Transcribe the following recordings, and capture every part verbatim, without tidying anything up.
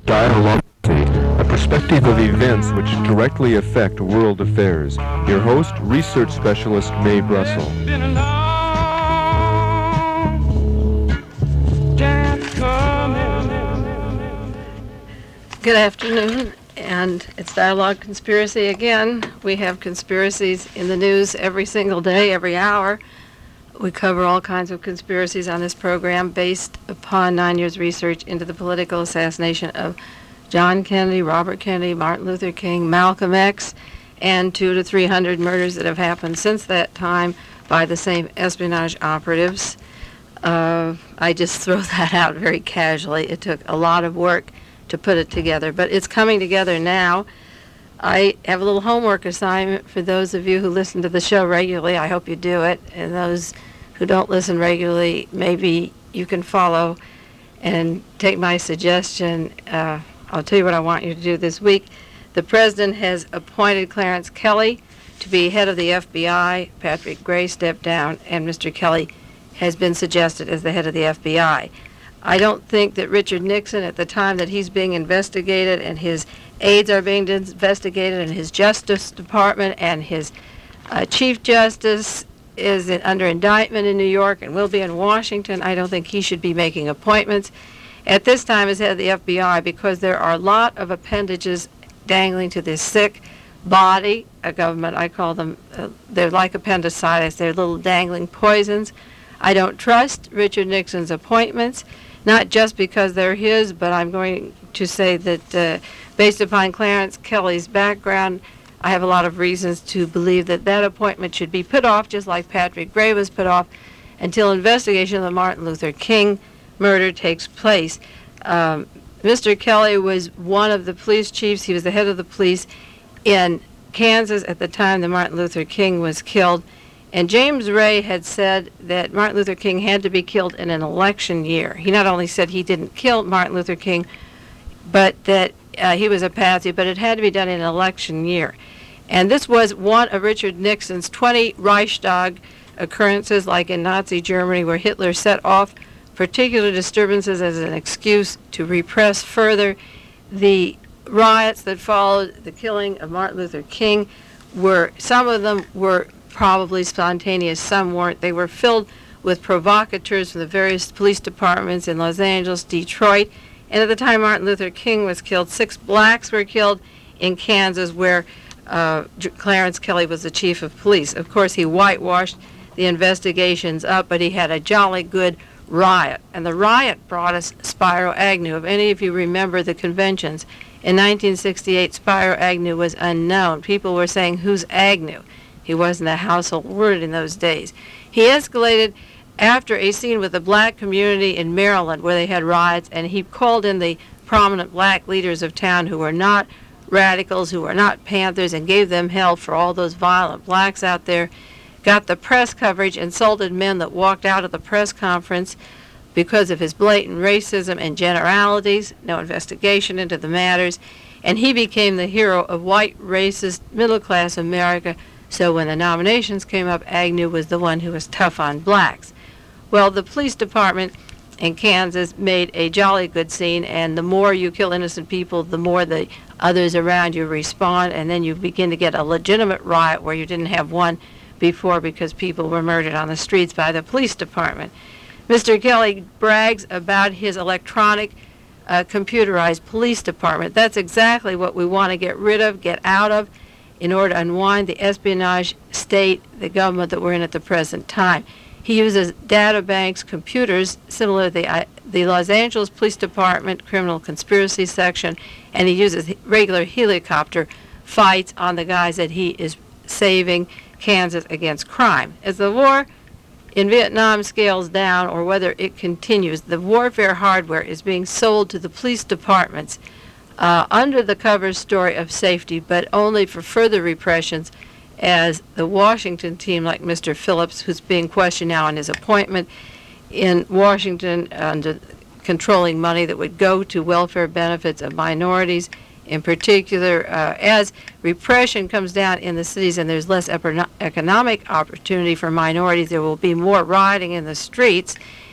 Dialogue, a perspective of events which directly affect world affairs. Your host, research specialist Mae Brussel. Good afternoon, and it's Dialogue Conspiracy again. We have conspiracies in the news every single day, every hour. We cover all kinds of conspiracies on this program based upon nine years' research into the political assassination of John Kennedy, Robert Kennedy, Martin Luther King, Malcolm X, and two to three hundred murders that have happened since that time by the same espionage operatives. Uh, I just throw that out very casually. It took a lot of work to put it together, but it's coming together now. I have a little homework assignment for those of you who listen to the show regularly. I hope you do it. And those who don't listen regularly, maybe you can follow and take my suggestion. Uh, I'll tell you what I want you to do this week. The president has appointed Clarence Kelly to be head of the F B I. Patrick Gray stepped down, and Mister Kelly has been suggested as the head of the F B I. I don't think that Richard Nixon, at the time that he's being investigated and his aides are being investigated and his Justice Department and his uh, Chief Justice is in, under indictment in New York and will be in Washington, I don't think he should be making appointments at this time as head of the F B I, because there are a lot of appendages dangling to this sick body, a government. I call them, uh, they're like appendicitis. They're little dangling poisons. I don't trust Richard Nixon's appointments, not just because they're his, but I'm going to say that uh, based upon Clarence Kelly's background, I have a lot of reasons to believe that that appointment should be put off, just like Patrick Gray was put off, until investigation of the Martin Luther King murder takes place. Um, Mister Kelly was one of the police chiefs. He was the head of the police in Kansas at the time that Martin Luther King was killed. And James Ray had said that Martin Luther King had to be killed in an election year. He not only said he didn't kill Martin Luther King, but that uh, he was a patsy, but it had to be done in an election year. And this was one of Richard Nixon's twenty Reichstag occurrences, like in Nazi Germany, where Hitler set off particular disturbances as an excuse to repress further. The riots that followed the killing of Martin Luther King were, some of them were probably spontaneous, some weren't. They were filled with provocateurs from the various police departments in Los Angeles, Detroit, and at the time Martin Luther King was killed, six blacks were killed in Kansas, where uh, Clarence Kelly was the chief of police. Of course, he whitewashed the investigations up, but he had a jolly good riot, and the riot brought us Spiro Agnew. If any of you remember the conventions, in nineteen sixty-eight, Spiro Agnew was unknown. People were saying, "Who's Agnew?" He wasn't a household word in those days. He escalated after a scene with the black community in Maryland where they had riots, and he called in the prominent black leaders of town who were not radicals, who were not Panthers, and gave them hell for all those violent blacks out there, got the press coverage, insulted men that walked out of the press conference because of his blatant racism and generalities, no investigation into the matters, and he became the hero of white, racist, middle-class America. So when the nominations came up, Agnew was the one who was tough on blacks. Well, the police department in Kansas made a jolly good scene, and the more you kill innocent people, the more the others around you respond, and then you begin to get a legitimate riot where you didn't have one before because people were murdered on the streets by the police department. Mister Kelly brags about his electronic, uh, computerized police department. That's exactly what we want to get rid of, get out of, in order to unwind the espionage state, the government that we're in at the present time. He uses data banks, computers, similar to the, uh, the Los Angeles Police Department Criminal Conspiracy Section, and he uses regular helicopter fights on the guys that he is saving Kansas against crime. As the war in Vietnam scales down, or whether it continues, the warfare hardware is being sold to the police departments Uh, under the cover story of safety, but only for further repressions, as the Washington team, like Mister Phillips, who's being questioned now on his appointment in Washington under controlling money that would go to welfare benefits of minorities, in particular, uh, as repression comes down in the cities and there's less economic opportunity for minorities, there will be more rioting in the streets.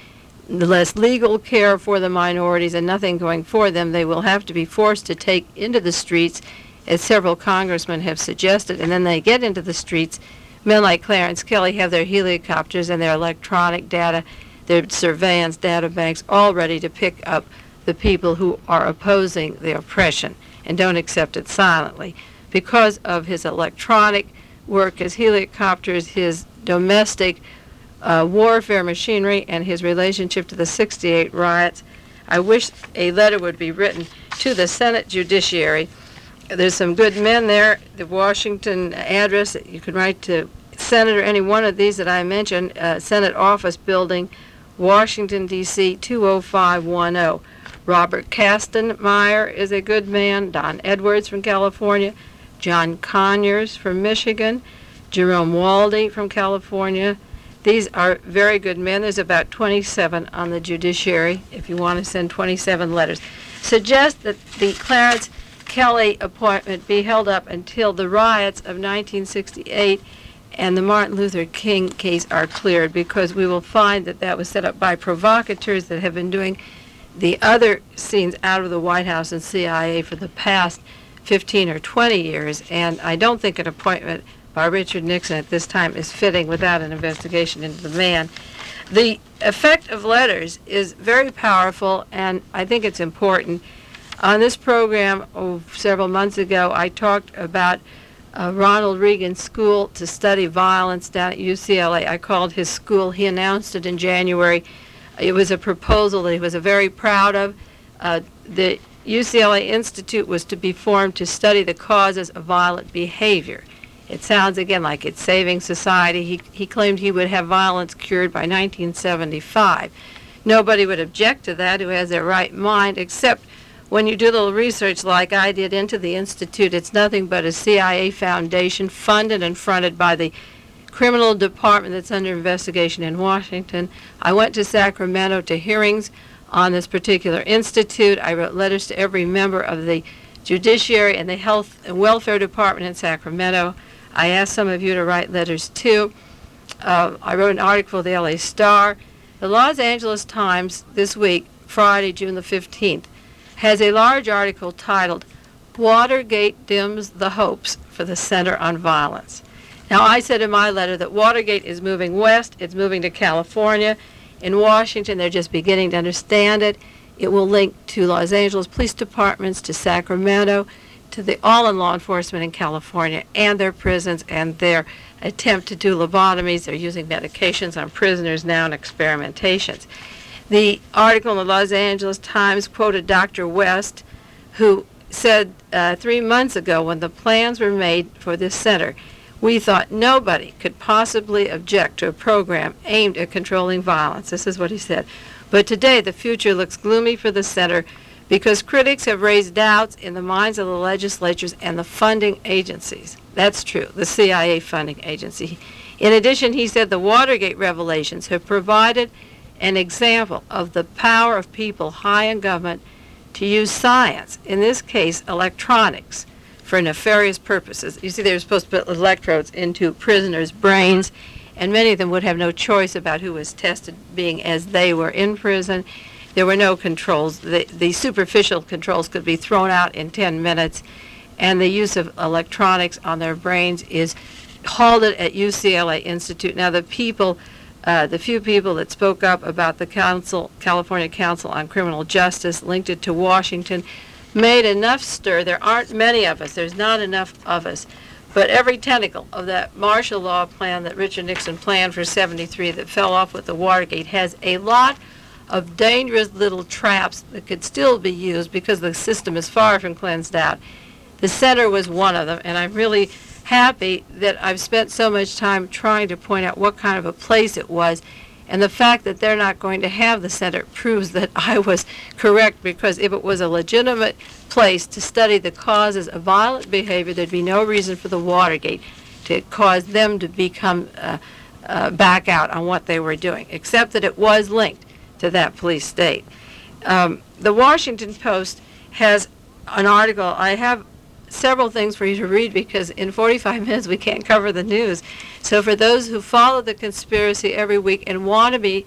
less legal care for the minorities and nothing going for them. They will have to be forced to take into the streets, as several congressmen have suggested, and then they get into the streets. Men like Clarence Kelly have their helicopters and their electronic data, their surveillance data banks, all ready to pick up the people who are opposing the oppression and don't accept it silently. Because of his electronic work, his helicopters, his domestic uh, warfare machinery, and his relationship to the sixty-eight riots, I wish a letter would be written to the Senate Judiciary. There's some good men there. The Washington address, you can write to Senator, any one of these that I mentioned, uh, Senate Office Building, Washington, D C two oh five one oh. Robert Kastenmeier is a good man. Don Edwards from California. John Conyers from Michigan. Jerome Waldy from California. These are very good men. There's about twenty-seven on the judiciary, if you want to send twenty-seven letters. Suggest that the Clarence Kelly appointment be held up until the riots of nineteen sixty-eight and the Martin Luther King case are cleared, because we will find that that was set up by provocateurs that have been doing the other scenes out of the White House and C I A for the past fifteen or twenty years, and I don't think an appointment by Richard Nixon at this time is fitting without an investigation into the man. The effect of letters is very powerful, and I think it's important. On this program oh, several months ago, I talked about uh, Ronald Reagan's school to study violence down at U C L A. I called his school. He announced it in January. It was a proposal that he was very proud of. Uh, the U C L A Institute was to be formed to study the causes of violent behavior. It sounds, again, like it's saving society. He, he claimed he would have violence cured by nineteen seventy-five. Nobody would object to that who has their right mind, except when you do a little research like I did into the Institute. It's nothing but a C I A foundation funded and fronted by the criminal department that's under investigation in Washington. I went to Sacramento to hearings on this particular institute. I wrote letters to every member of the Judiciary and the Health and Welfare Department in Sacramento. I asked some of you to write letters too. Uh, I wrote an article for the L A Star. The Los Angeles Times this week, Friday, June the fifteenth, has a large article titled, "Watergate Dims the Hopes for the Center on Violence." Now, I said in my letter that Watergate is moving west. It's moving to California. In Washington, they're just beginning to understand it. It will link to Los Angeles police departments, to Sacramento, to the all in law enforcement in California, and their prisons, and their attempt to do lobotomies. They're using medications on prisoners now and experimentations. The article in the Los Angeles Times quoted Doctor West, who said uh, three months ago when the plans were made for this center, we thought nobody could possibly object to a program aimed at controlling violence. This is what he said. But today the future looks gloomy for the center because critics have raised doubts in the minds of the legislatures and the funding agencies. That's true, the C I A funding agency. In addition, he said the Watergate revelations have provided an example of the power of people high in government to use science, in this case electronics, for nefarious purposes. You see, they were supposed to put electrodes into prisoners' brains, and many of them would have no choice about who was tested, being as they were in prison. There were no controls. The, the superficial controls could be thrown out in ten minutes, and the use of electronics on their brains is halted at U C L A Institute. Now, the people, uh, the few people that spoke up about the Council, California Council on Criminal Justice, linked it to Washington, made enough stir. There aren't many of us. There's not enough of us. But every tentacle of that martial law plan that Richard Nixon planned for seventy-three that fell off with the Watergate has a lot of dangerous little traps that could still be used because the system is far from cleansed out. The center was one of them, and I'm really happy that I've spent so much time trying to point out what kind of a place it was. And the fact that they're not going to have the center proves that I was correct, because if it was a legitimate place to study the causes of violent behavior, there'd be no reason for the Watergate to cause them to become uh, uh, back out on what they were doing, except that it was linked to that police state. Um, the Washington Post has an article. I have several things for you to read because in forty-five minutes we can't cover the news. So for those who follow the conspiracy every week and want to be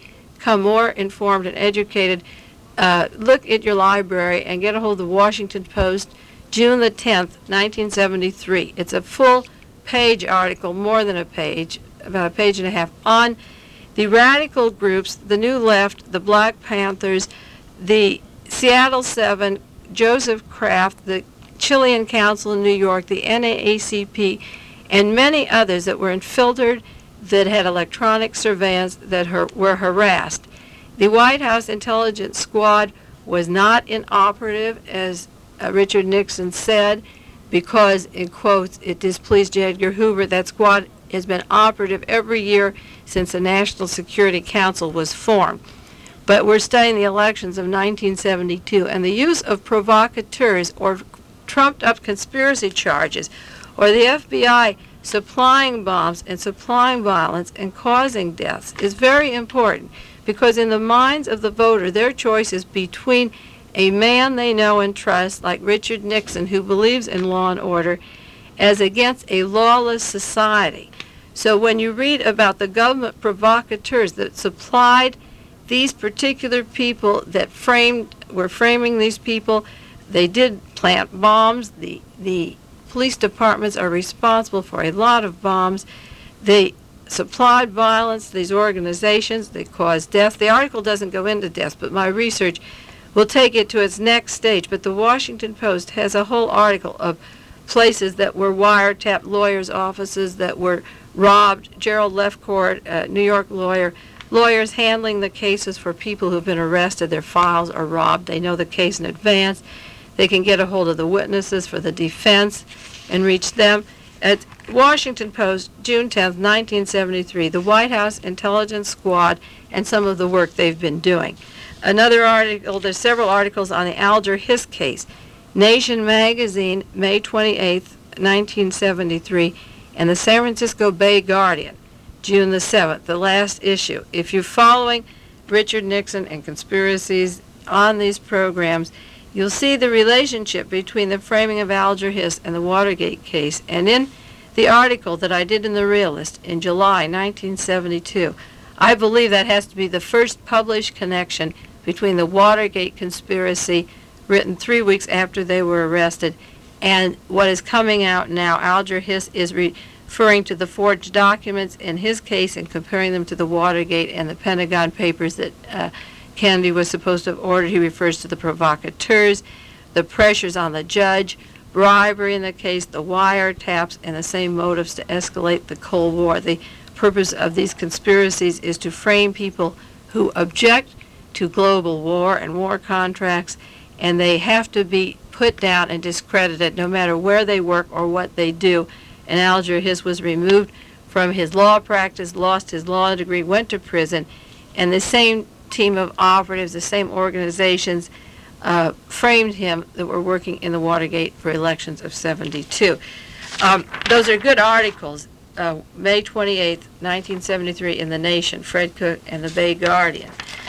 become more informed and educated, uh, look at your library and get a hold of the Washington Post, June the tenth, nineteen seventy-three. It's a full page article, more than a page, about a page and a half, on the radical groups, the New Left, the Black Panthers, the Seattle Seven, Joseph Kraft, the Chilean Council in New York, the N double A C P, and many others that were infiltrated, that had electronic surveillance, that her, were harassed. The White House intelligence squad was not inoperative, as uh, Richard Nixon said, because, in quotes, it displeased J. Edgar Hoover. That squad has been operative every year since the National Security Council was formed. But we're studying the elections of nineteen seventy-two, and the use of provocateurs or trumped-up conspiracy charges, or the F B I supplying bombs and supplying violence and causing deaths, is very important, because in the minds of the voter, their choice is between a man they know and trust, like Richard Nixon, who believes in law and order, as against a lawless society. So when you read about the government provocateurs that supplied these particular people, that framed, were framing these people, they did plant bombs. The, the police departments are responsible for a lot of bombs. They supplied violence to these organizations. They caused death. The article doesn't go into death, but my research will take it to its next stage. But the Washington Post has a whole article of places that were wiretapped, lawyers' offices that were robbed. Gerald Lefcourt, a New York lawyer, lawyers handling the cases for people who've been arrested, their files are robbed. They know the case in advance. They can get a hold of the witnesses for the defense and reach them. At Washington Post, June tenth, nineteen seventy-three, the White House Intelligence Squad and some of the work they've been doing. Another article, there's several articles on the Alger Hiss case. Nation magazine, May twenty-eighth, nineteen seventy-three, and the San Francisco Bay Guardian, June the seventh, the last issue. If you're following Richard Nixon and conspiracies on these programs, you'll see the relationship between the framing of Alger Hiss and the Watergate case. And in the article that I did in The Realist in July nineteen seventy-two, I believe that has to be the first published connection between the Watergate conspiracy, written three weeks after they were arrested, and what is coming out now. Alger Hiss is referring to the forged documents in his case and comparing them to the Watergate and the Pentagon Papers that uh, Kennedy was supposed to have ordered. He refers to the provocateurs, the pressures on the judge, bribery in the case, the wiretaps, and the same motives to escalate the Cold War. The purpose of these conspiracies is to frame people who object to global war and war contracts, and they have to be put down and discredited no matter where they work or what they do. And Alger Hiss was removed from his law practice, lost his law degree, went to prison, and the same team of operatives, the same organizations, uh, framed him that were working in the Watergate for elections of seventy-two. Um, those are good articles. Uh, May twenty-eighth, nineteen seventy-three, in The Nation, Fred Cook and the Bay Guardian.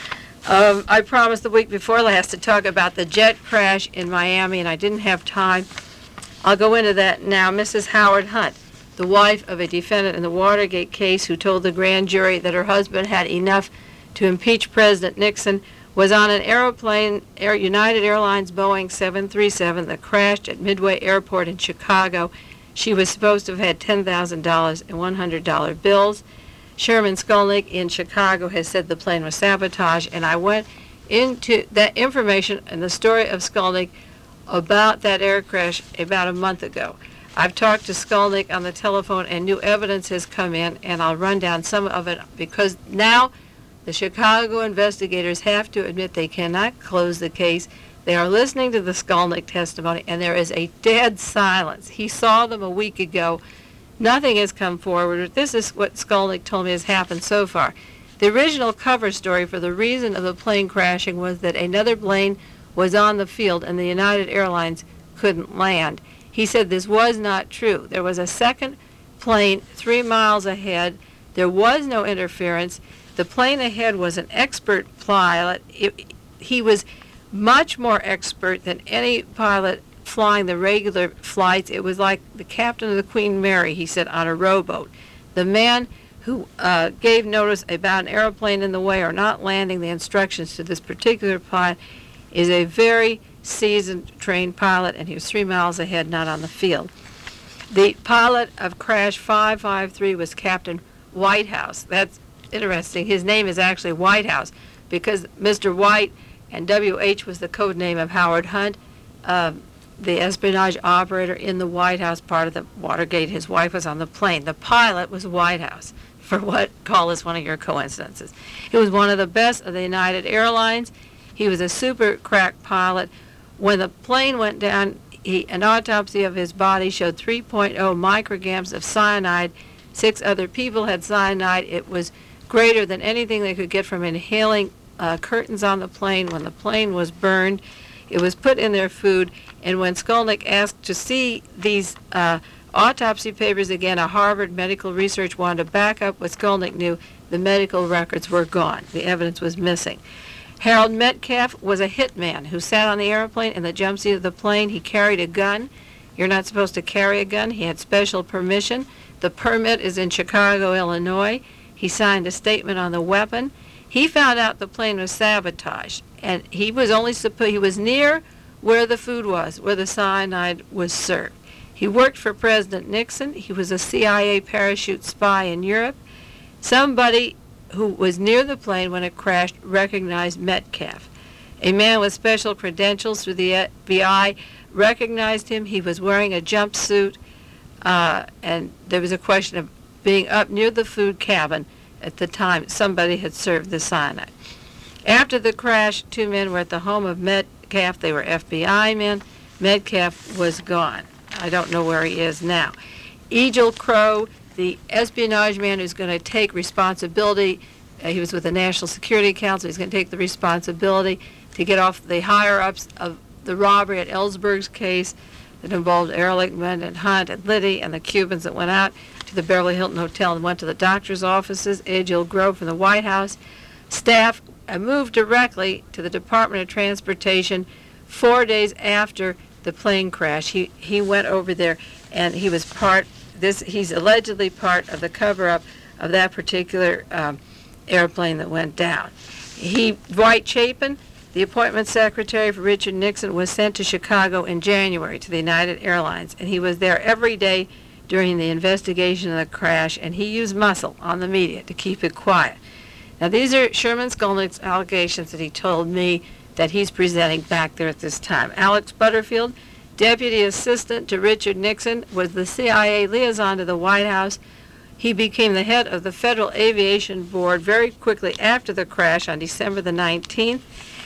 Um, I promised the week before last to talk about the jet crash in Miami, and I didn't have time. I'll go into that now. Missus Howard Hunt, the wife of a defendant in the Watergate case who told the grand jury that her husband had enough to impeach President Nixon, was on an airplane, Air, United Airlines Boeing seven thirty-seven, that crashed at Midway Airport in Chicago. She was supposed to have had ten thousand dollars in one hundred dollar bills. Sherman Skolnick in Chicago has said the plane was sabotaged, and I went into that information and the story of Skolnick about that air crash about a month ago. I've talked to Skolnick on the telephone, and new evidence has come in, and I'll run down some of it, because now the Chicago investigators have to admit they cannot close the case. They are listening to the Skolnick testimony, and there is a dead silence. He saw them a week ago. Nothing has come forward. This is what Skolnick told me has happened so far. The original cover story for the reason of the plane crashing was that another plane was on the field and the United Airlines couldn't land. He said this was not true. There was a second plane three miles ahead. There was no interference. The plane ahead was an expert pilot. It, he was much more expert than any pilot flying the regular flights. It was like the captain of the Queen Mary, he said, on a rowboat. The man who uh, gave notice about an airplane in the way or not landing the instructions to this particular pilot, is a very seasoned, trained pilot, and he was three miles ahead, not on the field. The pilot of Crash five five three was Captain Whitehouse. That's interesting. His name is actually Whitehouse because Mister White, and W H was the code name of Howard Hunt, uh, the espionage operator in the White House part of the Watergate. His wife was on the plane. The pilot was Whitehouse, for what call this one of your coincidences. He was one of the best of the United Airlines. He was a super crack pilot. When the plane went down, he, an autopsy of his body showed three point oh micrograms of cyanide. Six other people had cyanide. It was greater than anything they could get from inhaling uh, curtains on the plane. When the plane was burned, it was put in their food. And when Skolnick asked to see these uh, autopsy papers again, a Harvard Medical Research wanted to back up what Skolnick knew. The medical records were gone. The evidence was missing. Harold Metcalf was a hitman who sat on the airplane in the jump seat of the plane. He carried a gun. You're not supposed to carry a gun. He had special permission. The permit is in Chicago, Illinois. He signed a statement on the weapon. He found out the plane was sabotaged, and he was only supposed, he was near where the food was, where the cyanide was served. He worked for President Nixon. He was a C I A parachute spy in Europe. Somebody who was near the plane when it crashed recognized Metcalf. A man with special credentials through the F B I recognized him. He was wearing a jumpsuit, uh, and there was a question of being up near the food cabin at the time somebody had served the cyanide. After the crash, two men were at the home of Metcalf. They were F B I men. Metcalf was gone. I don't know where he is now. Egil Crow, the espionage man who's going to take responsibility, uh, he was with the National Security Council, he's going to take the responsibility to get off the higher-ups of the robbery at Ellsberg's case that involved Ehrlichman and Hunt and Liddy and the Cubans that went out to the Beverly Hilton Hotel and went to the doctor's offices. Egil Grove from the White House staff uh, moved directly to the Department of Transportation four days after the plane crash. He he went over there, and he was part. This he's allegedly part of the cover-up of that particular um, airplane that went down. He Dwight Chapin, the appointment secretary for Richard Nixon, was sent to Chicago in January to the United Airlines, and he was there every day during the investigation of the crash, and he used muscle on the media to keep it quiet. Now, these are Sherman Skolnick's allegations that he told me that he's presenting back there at this time. Alex Butterfield, deputy assistant to Richard Nixon, was the C I A liaison to the White House. He became the head of the Federal Aviation Board very quickly after the crash on December the nineteenth.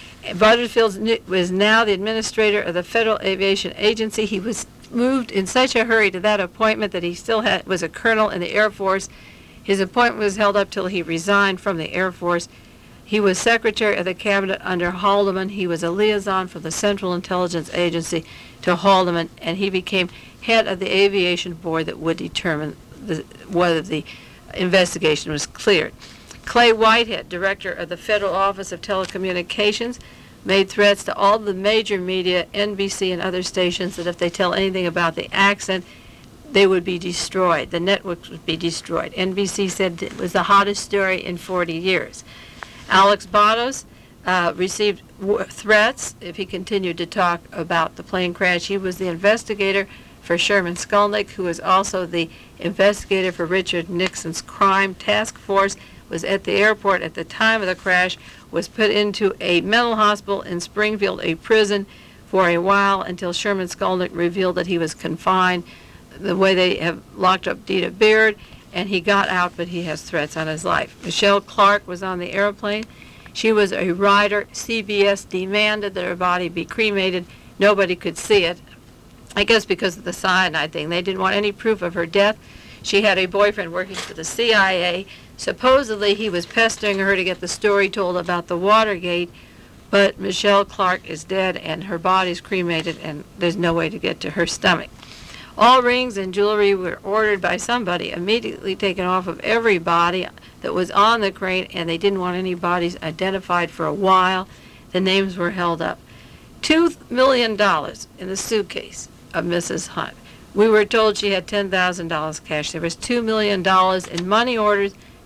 Butterfield was now the administrator of the Federal Aviation Agency. He was moved in such a hurry to that appointment that he still had, was a colonel in the Air Force. His appointment was held up till he resigned from the Air Force. He was secretary of the cabinet under Haldeman. He was a liaison from the Central Intelligence Agency to Haldeman, and he became head of the aviation board that would determine the, whether the investigation was cleared. Clay Whitehead, director of the Federal Office of Telecommunications, made threats to all the major media, N B C and other stations, that if they tell anything about the accident, they would be destroyed. The networks would be destroyed. N B C said it was the hottest story in forty years. Alex Batos uh, received w- threats if he continued to talk about the plane crash. He was the investigator for Sherman Skolnick, who was also the investigator for Richard Nixon's crime task force, was at the airport at the time of the crash, was put into a mental hospital in Springfield, a prison, for a while until Sherman Skolnick revealed that he was confined the way they have locked up Dita Beard, and he got out, but he has threats on his life. Michelle Clark was on the airplane. She was a writer. C B S demanded that her body be cremated. Nobody could see it, I guess because of the cyanide thing. They didn't want any proof of her death. She had a boyfriend working for the C I A. Supposedly, he was pestering her to get the story told about the Watergate, but Michelle Clark is dead, and her body's cremated, and there's no way to get to her stomach. All rings and jewelry were ordered by somebody, immediately taken off of every body that was on the crane, and they didn't want any bodies identified for a while. The names were held up. Two million dollars in the suitcase of Missus Hunt. We were told she had ten thousand dollars cash. There was two million dollars in money orders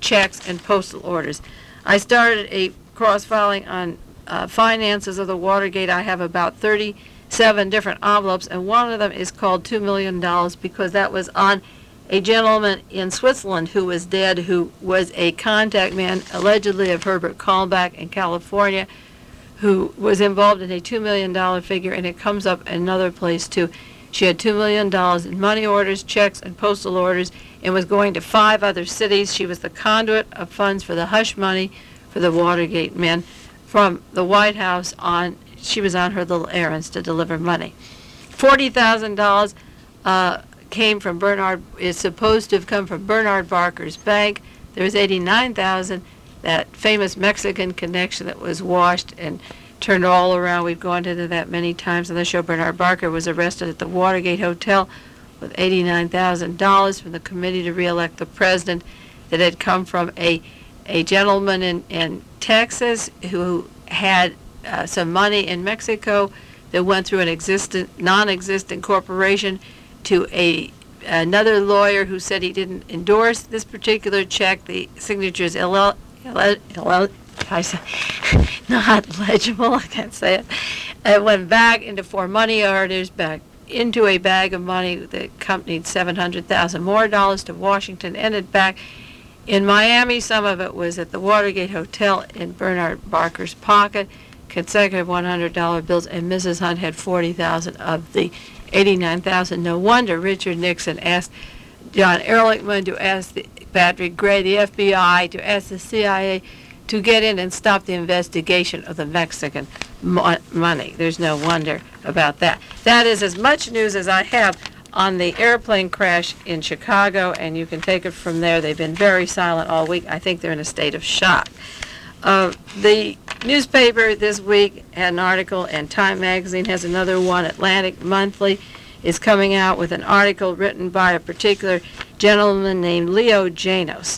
checks, and postal orders. I started a cross-filing on uh, finances of the Watergate. I have about thirty-seven different envelopes, and one of them is called two million dollars because that was on a gentleman in Switzerland who was dead, who was a contact man, allegedly of Herbert Kalmbach in California, who was involved in a two million dollars figure, and it comes up another place too. She had two million dollars in money orders, checks, and postal orders, and was going to five other cities. She was the conduit of funds for the hush money for the Watergate men from the White House on, she was on her little errands to deliver money. forty thousand dollars uh, came from Bernard, is supposed to have come from Bernard Barker's bank. There was eighty-nine thousand dollars, that famous Mexican connection that was washed and turned all around. We've gone into that many times on the show. Bernard Barker was arrested at the Watergate Hotel with eighty-nine thousand dollars from the committee to re-elect the president that had come from a a gentleman in, in Texas who had uh, some money in Mexico that went through an existent, non-existent corporation to a another lawyer who said he didn't endorse this particular check. The signature is ille- ille- ille- I say, not legible, I can't say it. It went back into four money orders, back into a bag of money that accompanied seven hundred thousand more dollars to Washington, ended back in Miami. Some of it was at the Watergate Hotel in Bernard Barker's pocket, consecutive one hundred dollar bills, and Missus Hunt had forty thousand of the eighty-nine thousand. No wonder Richard Nixon asked John Ehrlichman to ask the, Patrick Gray, the F B I, to ask the C I A to get in and stop the investigation of the Mexican mo- money. There's no wonder about that. That is as much news as I have on the airplane crash in Chicago, and you can take it from there. They've been very silent all week. I think they're in a state of shock. Uh, the newspaper this week had an article, and Time Magazine has another one. Atlantic Monthly is coming out with an article written by a particular gentleman named Leo Janos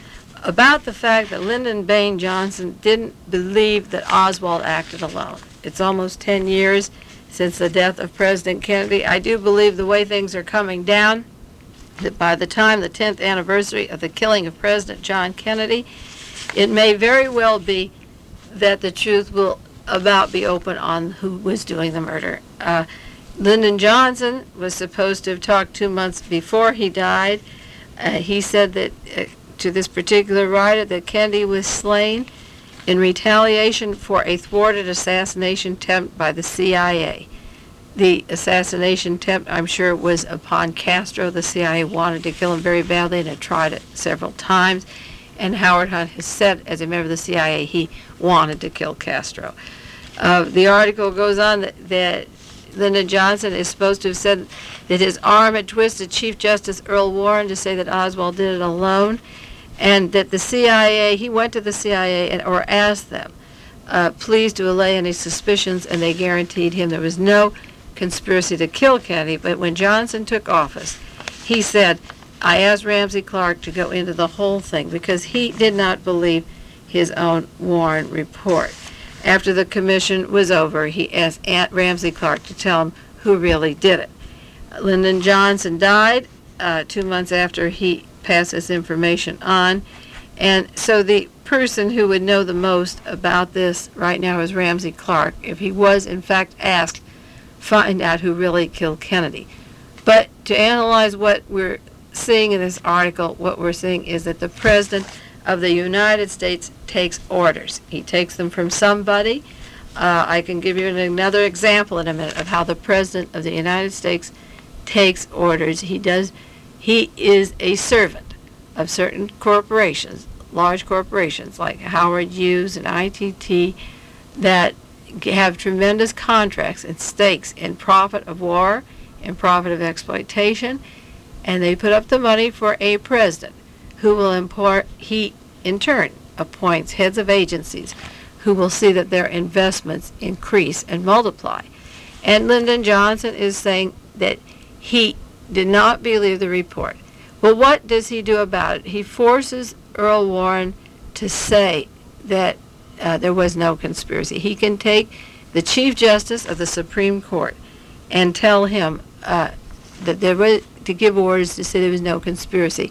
about the fact that Lyndon Baines Johnson didn't believe that Oswald acted alone. It's almost ten years since the death of President Kennedy. I do believe the way things are coming down, that by the time the tenth anniversary of the killing of President John Kennedy, it may very well be that the truth will about be open on who was doing the murder. Uh, Lyndon Johnson was supposed to have talked two months before he died. Uh, he said that uh, to this particular writer that Kennedy was slain in retaliation for a thwarted assassination attempt by the C I A. The assassination attempt, I'm sure, was upon Castro. The C I A wanted to kill him very badly and had tried it several times. And Howard Hunt has said, as a member of the C I A, he wanted to kill Castro. Uh, the article goes on that, that Lyndon Johnson is supposed to have said that his arm had twisted Chief Justice Earl Warren to say that Oswald did it alone, and that the C I A, he went to the C I A and, or asked them, uh, please to allay any suspicions, and they guaranteed him there was no conspiracy to kill Kennedy. But when Johnson took office, he said, I asked Ramsey Clark to go into the whole thing because he did not believe his own Warren report. After the commission was over, he asked Aunt Ramsey Clark to tell him who really did it. Lyndon Johnson died uh, two months after he passed this information on, and so the person who would know the most about this right now is Ramsey Clark. If he was in fact asked, find out who really killed Kennedy. But to analyze what we're seeing in this article, what we're seeing is that the President of the United States takes orders. He takes them from somebody. Uh, I can give you another example in a minute of how the President of the United States takes orders. He does. He is a servant of certain corporations, large corporations like Howard Hughes and I T T, that have tremendous contracts and stakes in profit of war and profit of exploitation, and they put up the money for a president who will import, he in turn appoints heads of agencies who will see that their investments increase and multiply. And Lyndon Johnson is saying that he did not believe the report. Well, what does he do about it? He forces Earl Warren to say that uh, there was no conspiracy. He can take the Chief Justice of the Supreme Court and tell him uh, that there was, to give orders to say there was no conspiracy.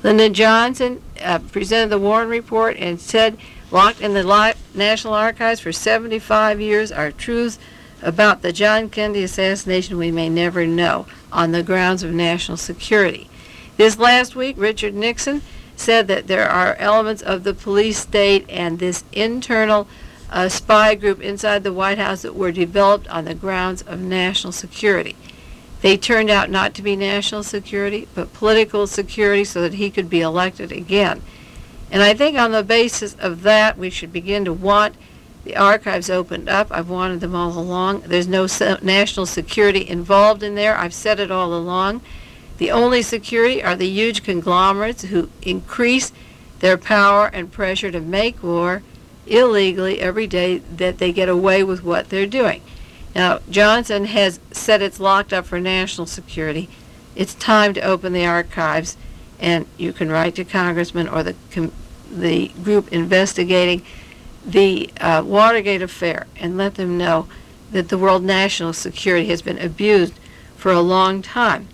Lyndon Johnson uh, presented the Warren Report and said, locked in the Li- National Archives for seventy-five years are truths about the John Kennedy assassination we may never know on the grounds of national security. This last week, Richard Nixon said that there are elements of the police state and this internal uh, spy group inside the White House that were developed on the grounds of national security. They turned out not to be national security, but political security so that he could be elected again. And I think on the basis of that, we should begin to want the archives opened up. I've wanted them all along. There's no se- national security involved in there. I've said it all along. The only security are the huge conglomerates who increase their power and pressure to make war illegally every day that they get away with what they're doing. Now, Johnson has said it's locked up for national security. It's time to open the archives, and you can write to Congressman or the com- the group investigating the uh, Watergate affair and let them know that the world national security has been abused for a long time.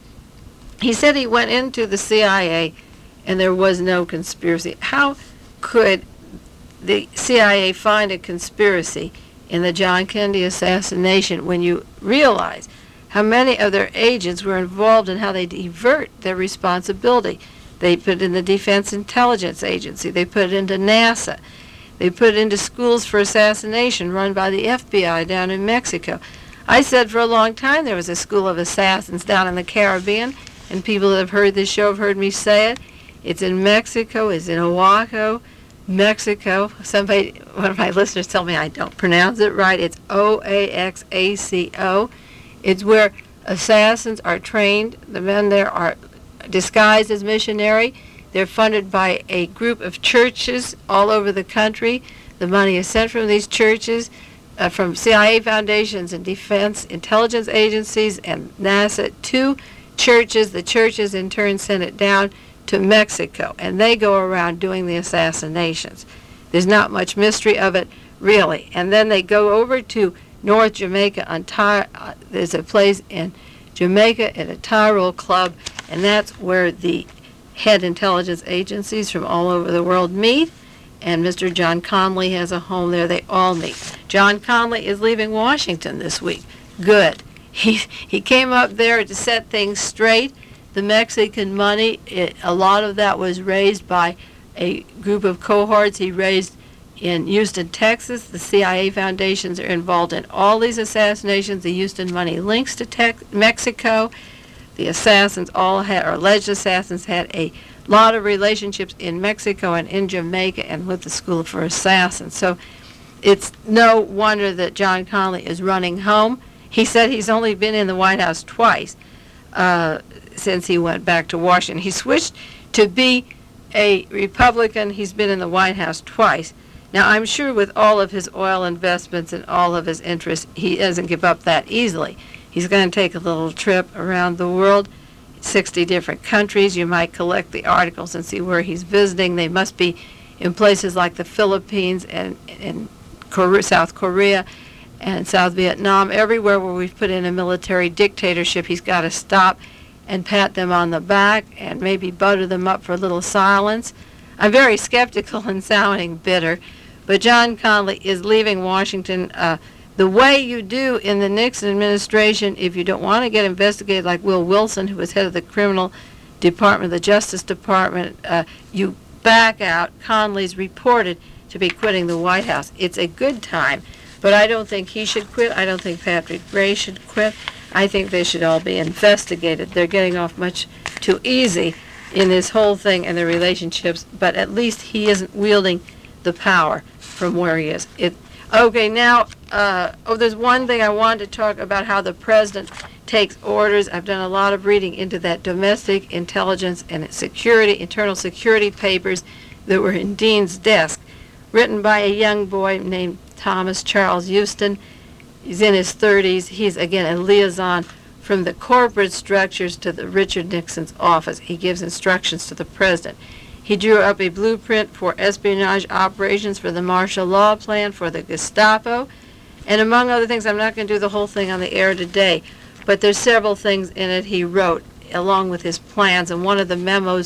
He said he went into the C I A and there was no conspiracy. How could the C I A find a conspiracy in the John Kennedy assassination when you realize how many of their agents were involved in how they divert their responsibility? They put it in the Defense Intelligence Agency. They put it into NASA. They put it into schools for assassination run by the F B I down in Mexico. I said for a long time there was a school of assassins down in the Caribbean, and people that have heard this show have heard me say it. It's in Mexico. It's in Oaxaca, Mexico. Somebody, one of my listeners tell me I don't pronounce it right. It's O A X A C O. It's where assassins are trained. The men there are disguised as missionary. They're funded by a group of churches all over the country. The money is sent from these churches, uh, from C I A foundations and defense intelligence agencies and NASA to churches. The churches in turn send it down to Mexico, and they go around doing the assassinations. There's not much mystery of it, really. And then they go over to North Jamaica. On Ty- uh, there's a place in Jamaica at a Tyrol club, and that's where the head intelligence agencies from all over the world meet, and Mister John Connally has a home there. They all meet. John Connally is leaving Washington this week. Good. He, he came up there to set things straight. The Mexican money, it, a lot of that was raised by a group of cohorts he raised in Houston, Texas. The C I A foundations are involved in all these assassinations. The Houston money links to Tex- Mexico. The assassins all had, or alleged assassins had a lot of relationships in Mexico and in Jamaica and with the School for Assassins. So it's no wonder that John Connally is running home. He said he's only been in the White House twice uh, since he went back to Washington. He switched to be a Republican. He's been in the White House twice. Now, I'm sure with all of his oil investments and all of his interests, he doesn't give up that easily. He's going to take a little trip around the world, sixty different countries. You might collect the articles and see where he's visiting. They must be in places like the Philippines and, and Korea, South Korea and South Vietnam. Everywhere where we've put in a military dictatorship, he's got to stop and pat them on the back and maybe butter them up for a little silence. I'm very skeptical and sounding bitter, but John Connally is leaving Washington uh, the way you do in the Nixon administration if you don't want to get investigated like Will Wilson, who was head of the criminal department, the Justice Department. Uh, you back out. Connally's reported to be quitting the White House. It's a good time, but I don't think he should quit. I don't think Patrick Gray should quit. I think they should all be investigated. They're getting off much too easy in this whole thing and the relationships, but at least he isn't wielding the power from where he is. It, okay, now, uh, oh, there's one thing I wanted to talk about, how the president takes orders. I've done a lot of reading into that domestic intelligence and security, internal security papers that were in Dean's desk, written by a young boy named Thomas Charles Houston. He's in his thirties. He's, again, a liaison from the corporate structures to the Richard Nixon's office. He gives instructions to the president. He drew up a blueprint for espionage operations for the martial law plan for the Gestapo. And among other things, I'm not going to do the whole thing on the air today, but there's several things in it he wrote along with his plans. And one of the memos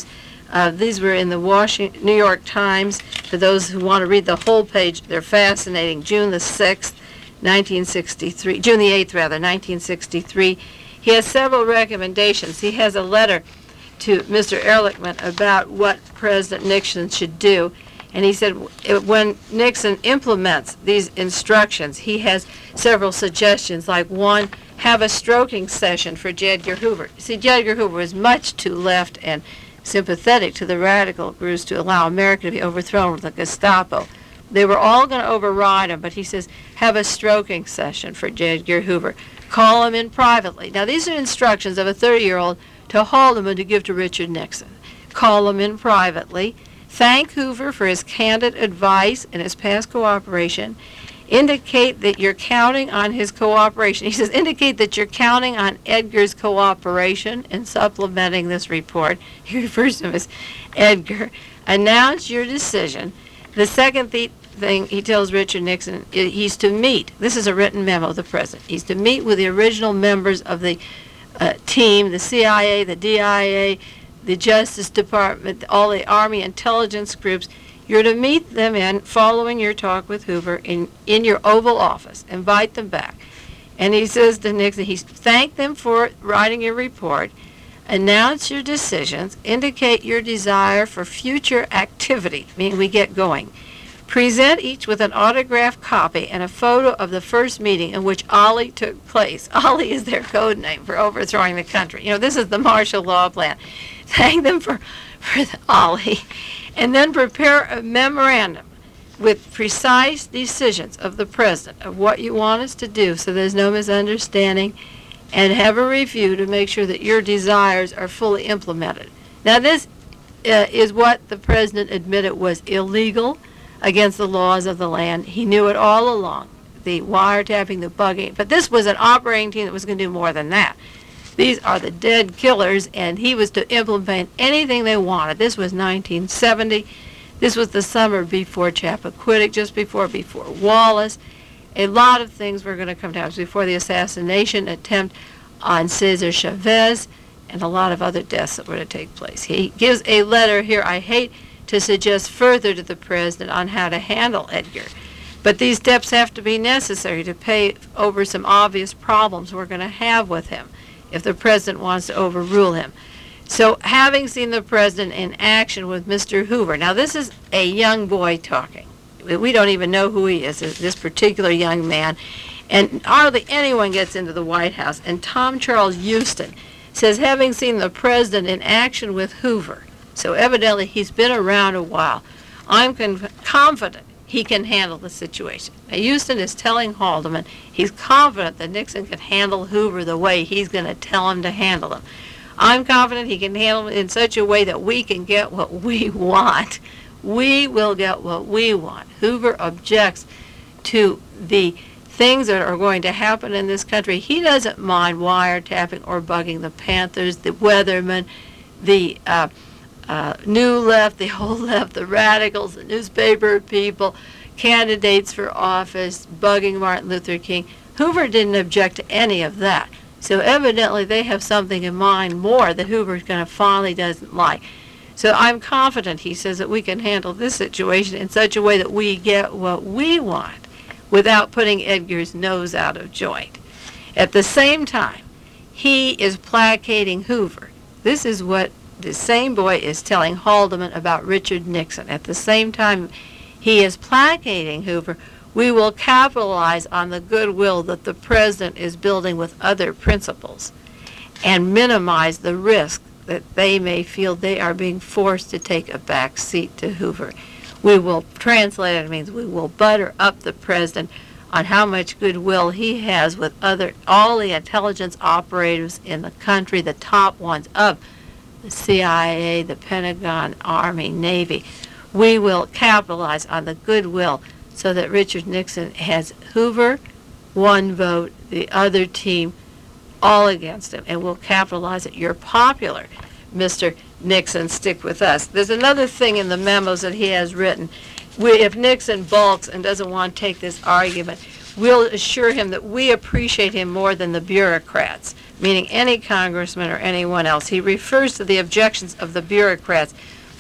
Uh, these were in the Washington, New York Times. For those who want to read the whole page, they're fascinating. June the sixth, nineteen sixty-three, June the eighth rather, nineteen sixty-three. He has several recommendations. He has a letter to Mister Ehrlichman about what President Nixon should do. And he said when Nixon implements these instructions, he has several suggestions, like one, have a stroking session for J. Edgar Hoover. See, J. Edgar Hoover was much too left and sympathetic to the radical groups to allow America to be overthrown with the Gestapo. They were all going to override him, but he says, have a stroking session for J. Edgar Hoover. Call him in privately. Now, these are instructions of a thirty-year-old to Haldeman to give to Richard Nixon. Call him in privately. Thank Hoover for his candid advice and his past cooperation. Indicate that you're counting on his cooperation. He says, indicate that you're counting on Edgar's cooperation in supplementing this report. He refers to him as Edgar. Announce your decision. The second th- thing he tells Richard Nixon, i- he's to meet. This is a written memo of the president. He's to meet with the original members of the uh, team, the C I A, the D I A, the Justice Department, all the Army intelligence groups. You're to meet them in, following your talk with Hoover, in, in your Oval Office. Invite them back. And he says to Nixon, he's thank them for writing your report, announce your decisions, indicate your desire for future activity, meaning we get going. Present each with an autographed copy and a photo of the first meeting in which Ollie took place. Ollie is their code name for overthrowing the country. You know, this is the martial law plan. Thank them for, for the Ollie. And then prepare a memorandum with precise decisions of the president of what you want us to do so there's no misunderstanding, and have a review to make sure that your desires are fully implemented. Now, this uh, is what the president admitted was illegal against the laws of the land. He knew it all along, the wiretapping, the bugging. But this was an operating team that was going to do more than that. These are the dead killers, and he was to implement anything they wanted. This was nineteen seventy. This was the summer before Chappaquiddick, just before before Wallace. A lot of things were going to come down. It was before the assassination attempt on Cesar Chavez, and a lot of other deaths that were to take place. He gives a letter here. I hate to suggest further to the president on how to handle Edgar, but these steps have to be necessary to pay over some obvious problems we're going to have with him if the president wants to overrule him. So, having seen the president in action with Mister Hoover, now this is a young boy talking. We don't even know who he is, this particular young man, and hardly anyone gets into the White House. And Tom Charles Houston says, having seen the president in action with Hoover, so evidently he's been around a while, I'm con- confident he can handle the situation. Now, Houston is telling Haldeman he's confident that Nixon can handle Hoover the way he's going to tell him to handle him. I'm confident he can handle it in such a way that we can get what we want. We will get what we want. Hoover objects to the things that are going to happen in this country. He doesn't mind wiretapping or bugging the Panthers, the Weathermen, the uh, uh, New Left, the Old Left, the radicals, the newspaper people, candidates for office, bugging Martin Luther King. Hoover didn't object to any of that. So evidently they have something in mind more that Hoover's going to finally doesn't like. So I'm confident, he says, that we can handle this situation in such a way that we get what we want without putting Edgar's nose out of joint. At the same time, he is placating Hoover. This is what the same boy is telling Haldeman about Richard Nixon. At the same time, he is placating Hoover. We will capitalize on the goodwill that the president is building with other principals and minimize the risk that they may feel they are being forced to take a back seat to Hoover. We will, translate it means we will butter up the president on how much goodwill he has with other, all the intelligence operatives in the country, the top ones of the C I A, the Pentagon, Army, Navy. We will capitalize on the goodwill so that Richard Nixon has Hoover, one vote, the other team, all against him, and we'll capitalize it. You're popular, Mister Nixon, stick with us. There's another thing in the memos that he has written. We, if Nixon balks and doesn't want to take this argument, we'll assure him that we appreciate him more than the bureaucrats, meaning any congressman or anyone else. He refers to the objections of the bureaucrats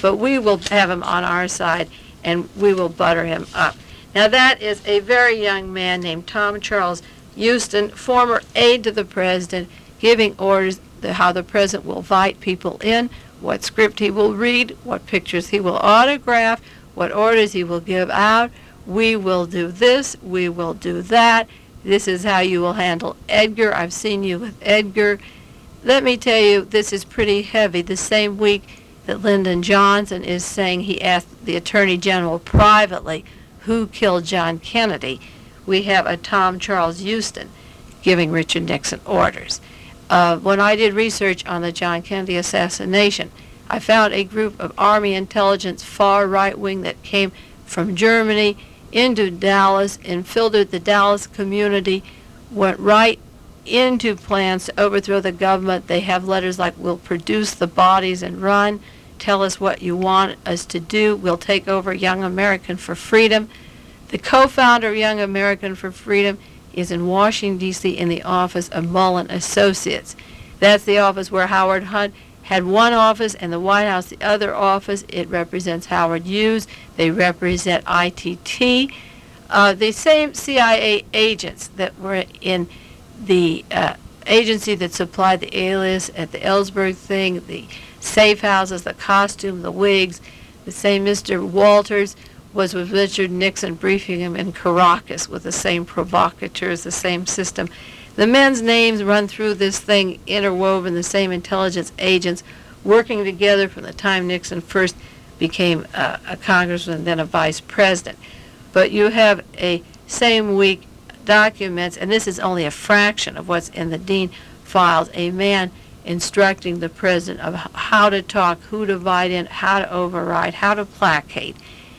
but we will have him on our side, and we will butter him up. Now, that is a very young man named Tom Charles Houston, former aide to the president, giving orders to how the president will invite people in, what script he will read, what pictures he will autograph, what orders he will give out. We will do this, we will do that. This is how you will handle Edgar. I've seen you with Edgar. Let me tell you, this is pretty heavy. The same week that Lyndon Johnson is saying he asked the Attorney General privately who killed John Kennedy, we have a Tom Charles Houston giving Richard Nixon orders. Uh, when I did research on the John Kennedy assassination, I found a group of Army intelligence far right wing that came from Germany into Dallas, infiltrated the Dallas community, went right into plans to overthrow the government. They have letters like, we'll produce the bodies and run, tell us what you want us to do, we'll take over Young American for Freedom. The co-founder of Young American for Freedom is in Washington, D C in the office of Mullen Associates. That's the office where Howard Hunt had one office and the White House the other office. It represents Howard Hughes. They represent I T T. Uh, the same C I A agents that were in the uh, agency that supplied the alias at the Ellsberg thing, the safe houses, the costume, the wigs, the same Mister Walters was with Richard Nixon briefing him in Caracas with the same provocateurs, the same system. The men's names run through this thing, interwoven, the same intelligence agents working together from the time Nixon first became uh, a congressman and then a vice president. But you have a same week documents, and this is only a fraction of what's in the Dean files, a man instructing the president of how to talk, who to invite in, how to override, how to placate.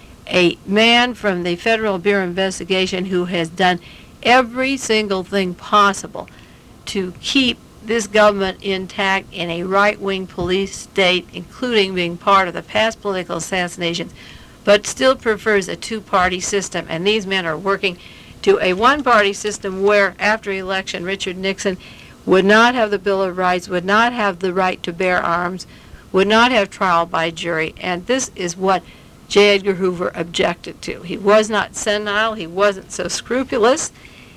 A man from the Federal Bureau of Investigation who has done every single thing possible to keep this government intact in a right-wing police state, including being part of the past political assassinations, but still prefers a two-party system. And these men are working to a one-party system where, after election, Richard Nixon would not have the Bill of Rights, would not have the right to bear arms, would not have trial by jury. And this is what J. Edgar Hoover objected to. He was not senile. He wasn't so scrupulous.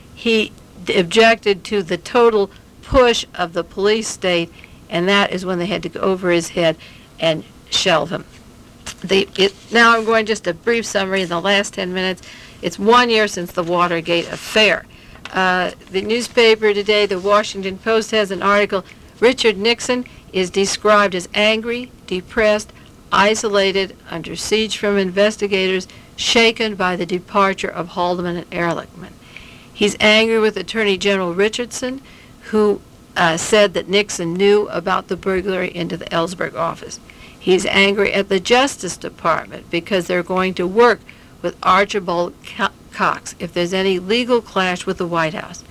He d- objected to the total push of the police state, and that is when they had to go over his head and shelve him. The, it, now I'm going just a brief summary in the last ten minutes. It's one year since the Watergate affair. Uh, the newspaper today, the Washington Post, has an article. Richard Nixon is described as angry, depressed, isolated, under siege from investigators, shaken by the departure of Haldeman and Ehrlichman. He's angry with Attorney General Richardson, who uh, said that Nixon knew about the burglary into the Ellsberg office. He's angry at the Justice Department because they're going to work with Archibald Cox if there's any legal clash with the White House.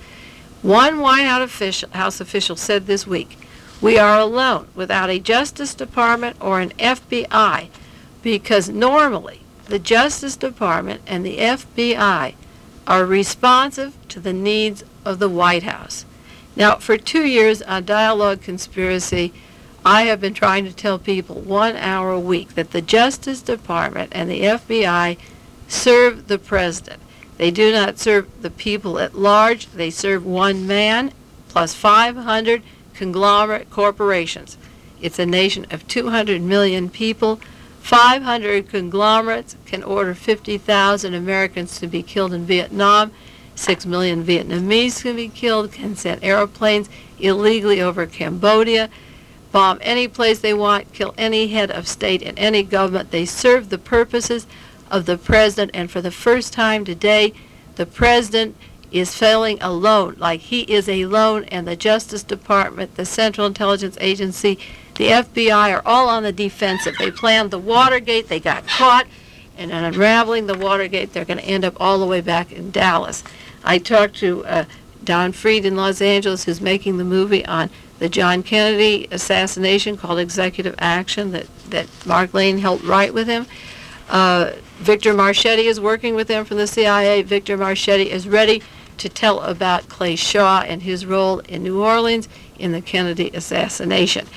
One White House official, House official said this week, "We are alone without a Justice Department or an F B I because normally the Justice Department and the F B I are responsive to the needs of the White House." Now, for two years on Dialogue Conspiracy, I have been trying to tell people one hour a week that the Justice Department and the F B I serve the president. They do not serve the people at large. They serve one man plus five hundred conglomerate corporations. It's a nation of two hundred million people. five hundred conglomerates can order fifty thousand Americans to be killed in Vietnam. six million Vietnamese can be killed, can send airplanes illegally over Cambodia, bomb any place they want, kill any head of state in any government. They serve the purposes of the president, and for the first time today, the president is failing alone, like he is alone, and the Justice Department, the Central Intelligence Agency, the F B I are all on the defensive. They planned the Watergate, they got caught, and in unraveling the Watergate, they're going to end up all the way back in Dallas. I talked to uh, Don Freed in Los Angeles, who's making the movie on the John Kennedy assassination called Executive Action that, that Mark Lane helped write with him. Uh, Victor Marchetti is working with them from the C I A. Victor Marchetti is ready to tell about Clay Shaw and his role in New Orleans in the Kennedy assassination.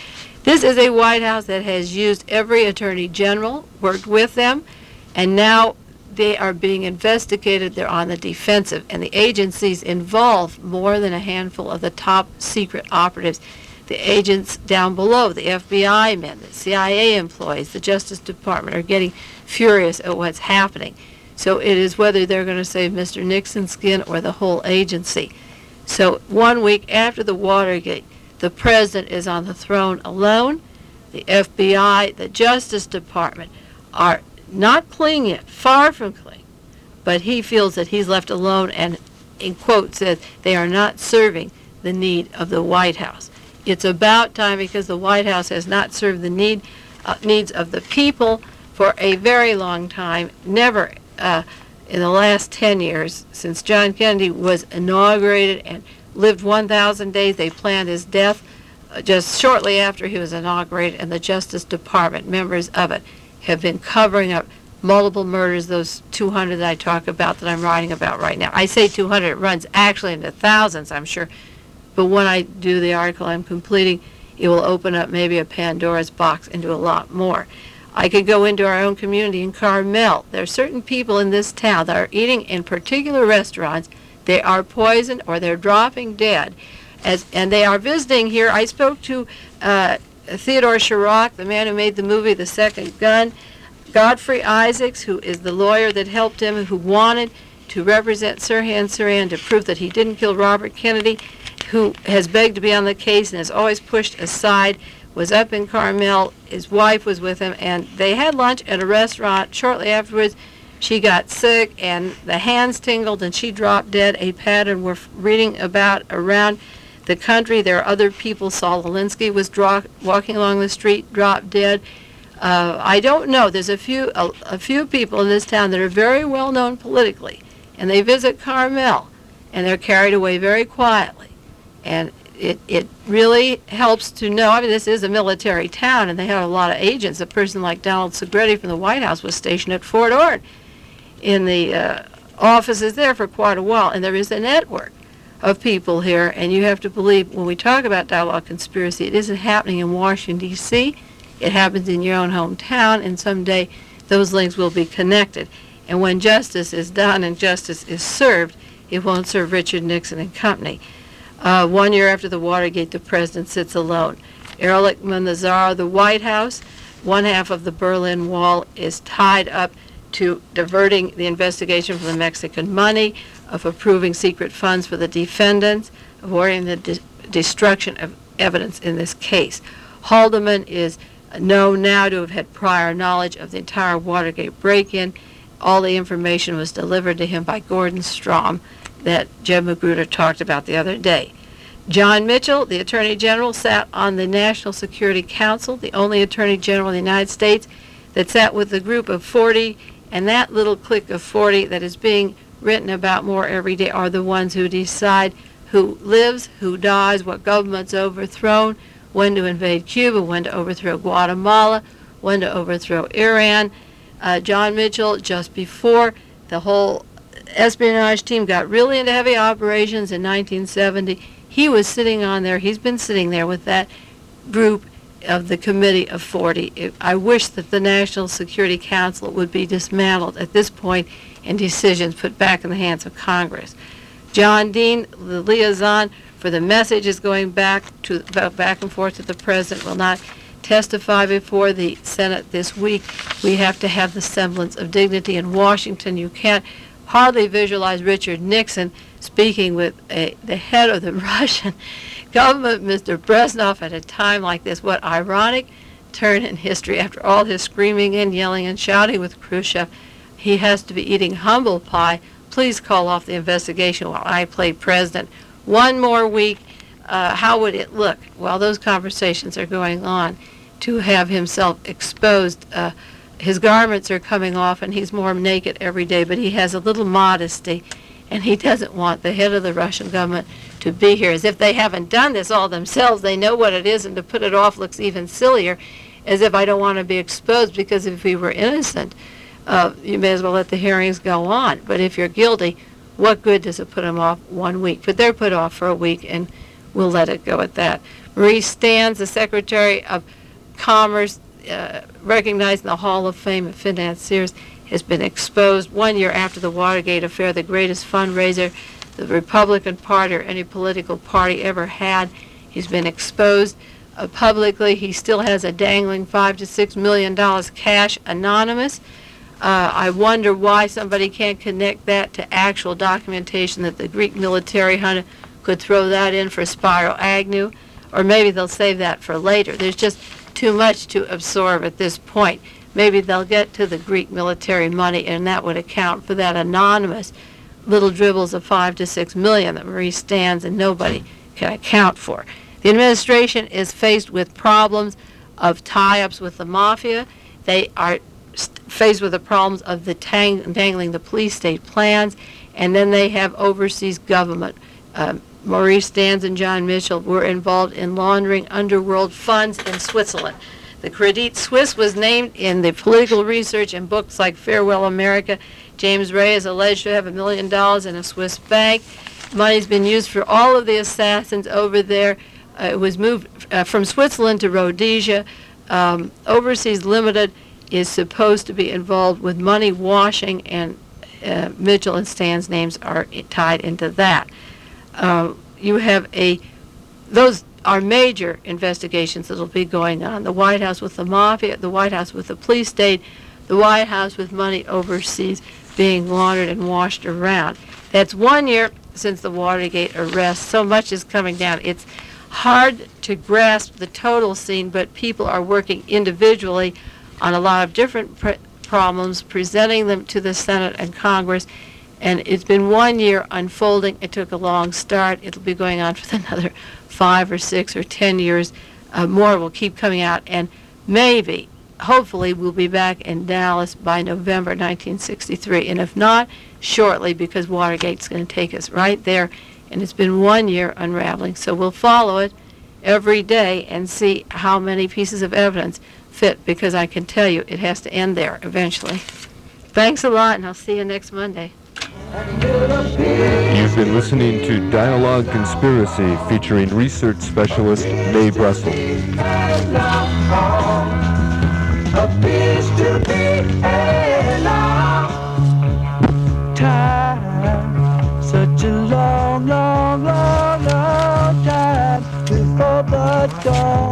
This is a White House that has used every attorney general, worked with them, and now they are being investigated. They're on the defensive, and the agencies involve more than a handful of the top secret operatives. The agents down below, the F B I men, the C I A employees, the Justice Department are getting furious at what's happening. So it is whether they're going to save Mister Nixon's skin or the whole agency. So one week after the Watergate, the president is on the throne alone. The F B I, the Justice Department are not clean yet, far from clean, but he feels that he's left alone and, in quotes, says they are not serving the need of the White House. It's about time, because the White House has not served the need uh, needs of the people for a very long time. Never uh, in the last ten years, since John Kennedy was inaugurated and lived one thousand days, they planned his death uh, just shortly after he was inaugurated, and the Justice Department, members of it, have been covering up multiple murders, those two hundred that I talk about, that I'm writing about right now. I say two hundred, it runs actually into thousands, I'm sure. But when I do the article I'm completing, it will open up maybe a Pandora's box into a lot more. I could go into our own community in Carmel. There are certain people in this town that are eating in particular restaurants. They are poisoned or they're dropping dead. As, and they are visiting here. I spoke to uh, Theodore Chirac, the man who made the movie The Second Gun, Godfrey Isaacs, who is the lawyer that helped him and who wanted to represent Sirhan Sirhan to prove that he didn't kill Robert Kennedy, who has begged to be on the case and has always pushed aside, was up in Carmel. His wife was with him, and they had lunch at a restaurant. Shortly afterwards, she got sick, and the hands tingled, and she dropped dead, a pattern we're reading about around the country. There are other people. Saul Alinsky was dro- walking along the street, dropped dead. Uh, I don't know. There's a few a, a few people in this town that are very well known politically, and they visit Carmel, and they're carried away very quietly. And it, it really helps to know. I mean, this is a military town, and they have a lot of agents. A person like Donald Segretti from the White House was stationed at Fort Ord in the uh, offices there for quite a while, and there is a network of people here, and you have to believe when we talk about dialogue conspiracy, it isn't happening in Washington, D C It happens in your own hometown, and someday those links will be connected. And when justice is done and justice is served, it won't serve Richard Nixon and company. Uh, one year after the Watergate, the president sits alone. Ehrlichman, the czar of the White House, one half of the Berlin Wall is tied up to diverting the investigation from the Mexican money, of approving secret funds for the defendants, of ordering the de- destruction of evidence in this case. Haldeman is known now to have had prior knowledge of the entire Watergate break-in. All the information was delivered to him by Gordon Strom that Jeb Magruder talked about the other day. John Mitchell, the Attorney General, sat on the National Security Council, the only Attorney General in the United States that sat with a group of forty, and that little clique of forty that is being written about more every day are the ones who decide who lives, who dies, what government's overthrown, when to invade Cuba, when to overthrow Guatemala, when to overthrow Iran. Uh, John Mitchell, just before the whole espionage team got really into heavy operations in nineteen seventy, he was sitting on there. He's been sitting there with that group of the Committee of forty. It, I wish that the National Security Council would be dismantled at this point and decisions put back in the hands of Congress. John Dean, the liaison for the messages going back to back and forth to the president, will not testify before the Senate this week. We have to have the semblance of dignity in Washington. You can't hardly visualize Richard Nixon speaking with a, the head of the Russian government, Mister Brezhnev, at a time like this. What ironic turn in history. After all his screaming and yelling and shouting with Khrushchev, he has to be eating humble pie. Please call off the investigation while I play president. One more week, uh, how would it look while those conversations are going on to have himself exposed? Uh, his garments are coming off and he's more naked every day, but he has a little modesty, and he doesn't want the head of the Russian government to be here. As if they haven't done this all themselves. They know what it is, and to put it off looks even sillier, as if I don't want to be exposed, because if we were innocent, uh, you may as well let the hearings go on. But if you're guilty, what good does it put them off one week? But they're put off for a week, and we'll let it go at that. Maurice Stans, the Secretary of Commerce, uh, recognized in the Hall of Fame of financiers, has been exposed one year after the Watergate affair, the greatest fundraiser the Republican Party or any political party ever had. He's been exposed uh, publicly. He still has a dangling five to six million dollars cash anonymous. Uh, I wonder why somebody can't connect that to actual documentation that the Greek military hunter could throw that in for Spiro Agnew, or maybe they'll save that for later. There's just too much to absorb at this point. Maybe they'll get to the Greek military money, and that would account for that anonymous little dribbles of five to six million that Maurice Stans and nobody can account for. The administration is faced with problems of tie-ups with the mafia. They are st- faced with the problems of the tang- dangling the police state plans, and then they have overseas government. Uh, Maurice Stans and John Mitchell were involved in laundering underworld funds in Switzerland. The Credit Suisse was named in the political research in books like Farewell America. James Ray is alleged to have a million dollars in a Swiss bank. Money's been used for all of the assassins over there. Uh, it was moved uh, from Switzerland to Rhodesia. Um, Overseas Limited is supposed to be involved with money washing, and uh, Mitchell and Stan's names are tied into that. Uh, you have a, those are major investigations that will be going on. The White House with the mafia, the White House with the police state, the White House with money overseas being laundered and washed around. That's one year since the Watergate arrest. So much is coming down. It's hard to grasp the total scene, but people are working individually on a lot of different pr- problems, presenting them to the Senate and Congress. And it's been one year unfolding. It took a long start. It'll be going on for another five or six or ten years. Uh, more will keep coming out. And maybe, hopefully, we'll be back in Dallas by November nineteen sixty-three. And if not, shortly, because Watergate's going to take us right there. And it's been one year unraveling. So we'll follow it every day and see how many pieces of evidence fit, because I can tell you it has to end there eventually. Thanks a lot, and I'll see you next Monday. You've been listening to Dialogue Conspiracy featuring research specialist Mae Brussel. Time, such a long, long, long, long time before the dawn.